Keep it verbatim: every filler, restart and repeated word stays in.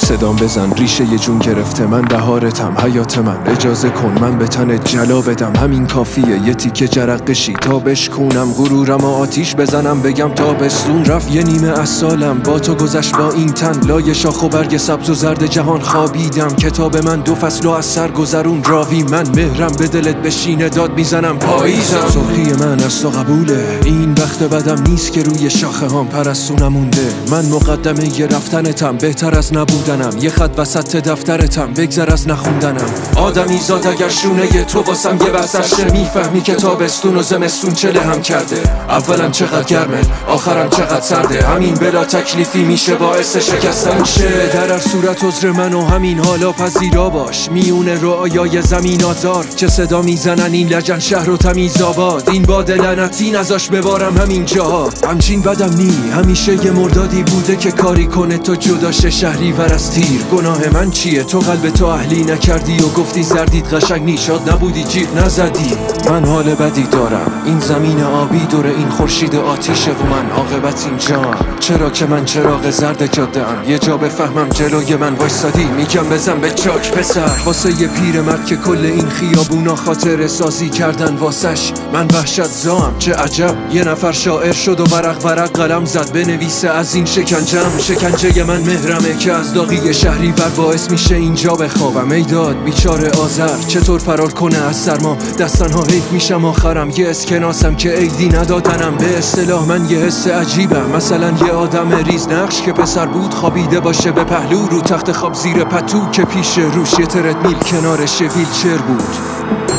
صدام بزن، ریشه یه جون گرفته من بهارتم، حیات من اجازه کن من به تنت جلا بدم. همین کافیه یه تیکه جرقشی تا بشکونم، غرورم و آتیش بزنم بگم تابستون رفت یه نیمه از سالم با تو گذشت با این تن. لای شاخ و برگ سبز و زرد جهان خوابیدم، کتاب من دو فصل و از سر گذرون راوی من. مهرم به دلت بشینه داد میزنم پاییزم. سرخی من از تو قبوله، این وقت بدم نیست که روی شاخه هم پرستو نمونده. من مقدمه یه رفتنتم بهتر از نبودنم، یه خط وسط دفترتم بگذر از نخوندنم. آدمی زاد اگر شونه تو واسم یه بسشه، میفهمی که تابستون و زمستون چله هم کرده. اولم چقدر گرمه آخرم چقدر سرده، همین بلا تکلیفی میشه باعث شکستن شه. در هر صورت عذر من و همین حالا پذیرا باش، میونه رعایای زمین آزار چه صدا میزنن این لجن شهر و تمیز آباد. این باد لعنتی نذاش ببارم همین جاها، همچین بدم نی همیشه یه مردادی بوده که کاری کنه تو جداشه شهری ور از تیر. گناه من چیه تو قلب تو اهلی نکردی و گفتی زردید قشنگ نیشاد نبودی جیغ نزدی. من حال بدی دارم، این زمین آبی دور این خورشید آتیشه و من عاقبت اینجام. چرا که من چراغ زرد جاده ام، یه جا بفهمم جلوی من وایسادی میگم بزن به چاک پسر. واسه یه پیر مرد که کل این خیابونا خاطر سازی کردن واسش من وحشت زام. چه عجب یه نفر شاعر شد و ورق ورق قلم زد بنویسه از این شکنجم. شکنجه من مهرمه که از داغی شهری بر باعث میشه اینجا بخوابم. ای داد بیچاره آذر چطور فرار کنه از سرما، دستنها حیف میشم آخرم یه اسکناسم که ایدی ندادنم. به اصطلاح من یه حس عجیبم، مثلا یه آدم ریز نقش که پسر بود خوابیده باشه به پهلو رو تخت خواب زیر پتو که پیش روش یه ترد میل کنارش ویلچر بود.